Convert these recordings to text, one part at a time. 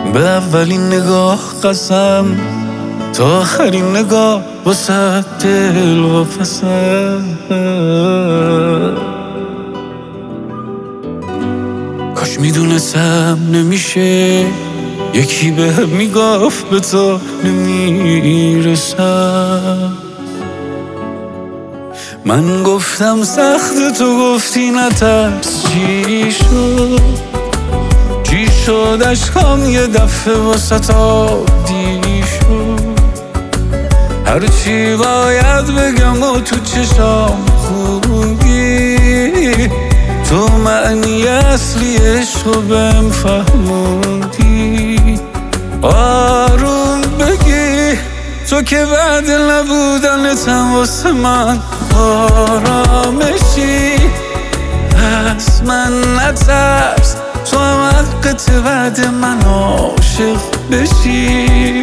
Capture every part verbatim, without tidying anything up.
به اولین نگاه قسم تا آخرین نگاه واسه دل و پسم. کاش میدونستم نمیشه یکی به هم میگفت به تو نمیرسم. من گفتم سخت، تو گفتی نترس. چی شد چی شد عشقام یه دفعه واسه عادی شد. هرچی باید بگم و تو چشام خوندی، تو معنی اصلی عشقو بهم فهموندی. آروم بگی تو که بعد نبودنتم واسه من آرامشی. از من نترس، تو هم حقت بعد من عاشق بشی.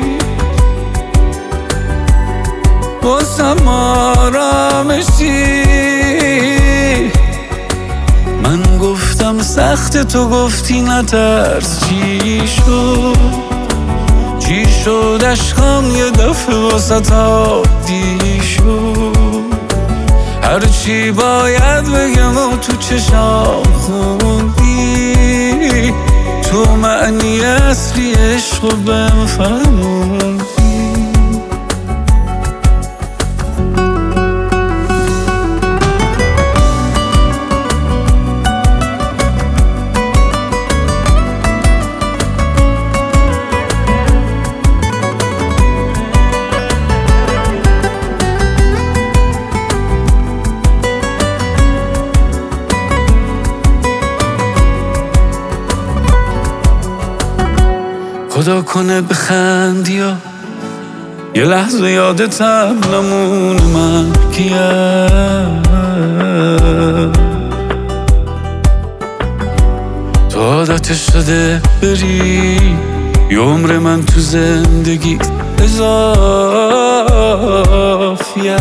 واسم آرامشی. من گفتم سخت، تو گفتی نترس. چی شد چی شد عشقام یه دفعه واسه عادی شد. هرچی باید بگم و تو چشام خوندی، تو معنی اصلی عشقو بهم فهموندی. خدا کنه بخندی یا یه لحظه یادتم نمونه من کیم. تو عادتش شده بری یه عمر من تو زندگی اضافیه.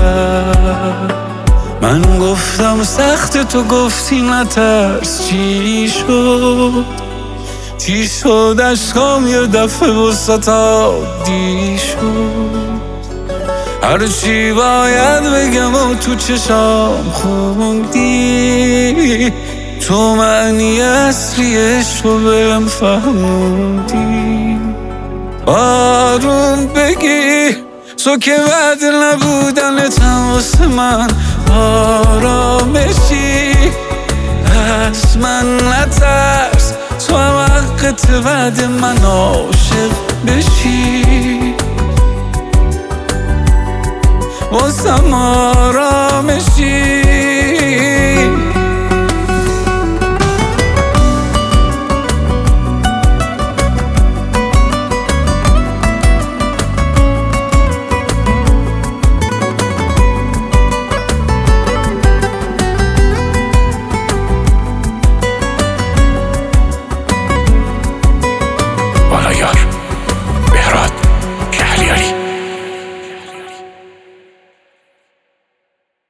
من گفتم سخت، تو گفتی نترس. چی شد چی شد عشقام یه دفعه وسط عادی شد. هرچی باید بگم و تو چشام خوندی، تو معنی اصلی عشقو بهم فهموندی. آروم بگی تو که بعد نبودنتم واسه من آرامشی. از من نترس، تو هم حقت بعد من عاشق بشی. واسم آرامشی.